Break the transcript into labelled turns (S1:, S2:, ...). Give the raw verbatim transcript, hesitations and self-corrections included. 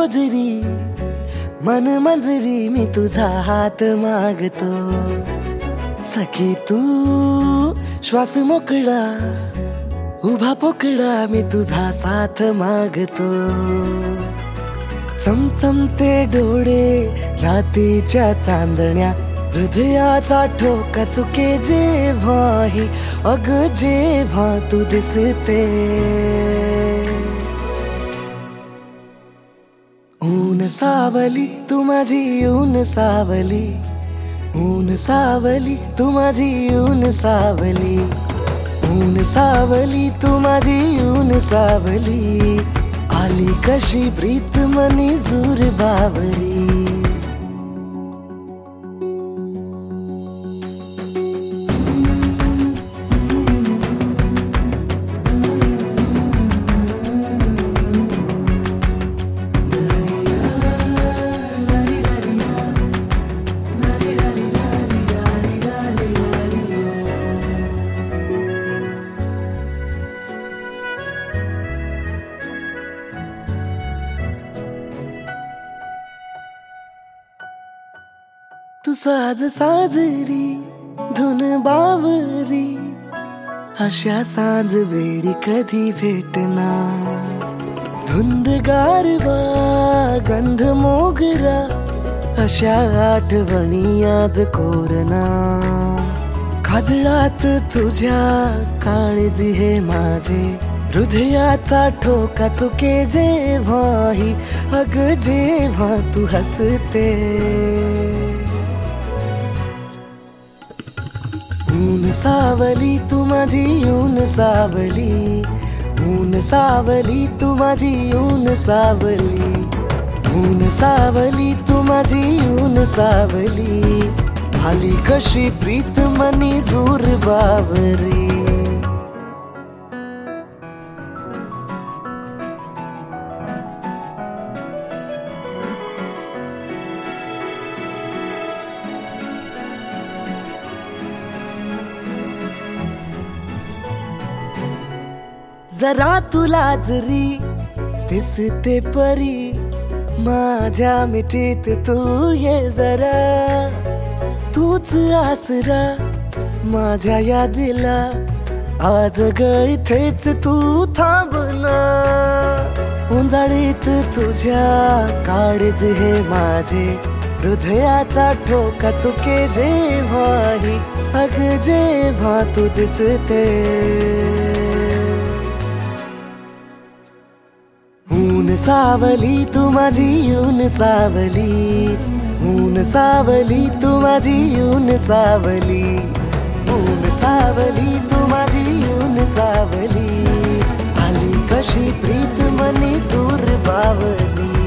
S1: मंजरी मन मंजरी मी तुझा हात मागतो. सखी तू श्वास मोकळा उभा पोकळा मी तुझा साथ मागतो. चमचमते डोळे रात्रीच्या चांदण्या हृदयाचा ठोका चुके जेव्हाही अग जेव्हा तू दिसते. ऊन सावली तू माझी ऊन सावली ऊन सावली तू माझी ऊन सावली ऊन सावली तू माझी ऊन सावली. आली कशी प्रीत मनी जूर बावरी. तू साज साजरी धुन बावरी अशा सांज वेळी कधी भेटणार. धुंद गारवा गंध मोगरा अशा आठवणी आज कोरना. काजळात तुझ्या काळजी हे माझे हृदयाचा ठोका चुके जेव्हाही अग जेव्हा तू हसते. ऊन सावली तू माझी ऊन सावली ऊन सावली तू माझी ऊन सावली ऊन सावली तू माझी ऊन सावली. आली कशी प्रीत मनी जूर बावरी. जरा तुला जरी दिसते परी माझ्या मिठीत तू ये जरा. तूच आसरा माझ्या यादीला आज ग इथेच तू थांबना. उंजाळीत तुझ्या काळज हे माझे हृदयाचा ठोका चुके जेव्हाही अग जेव्हा तू दिसते. ऊन सावली तू माझी ऊन सावली ऊन सावली तू माझी ऊन सावली ऊन सावली तू माझी ऊन सावली. आली कशी प्रीत मनी जूर बावली.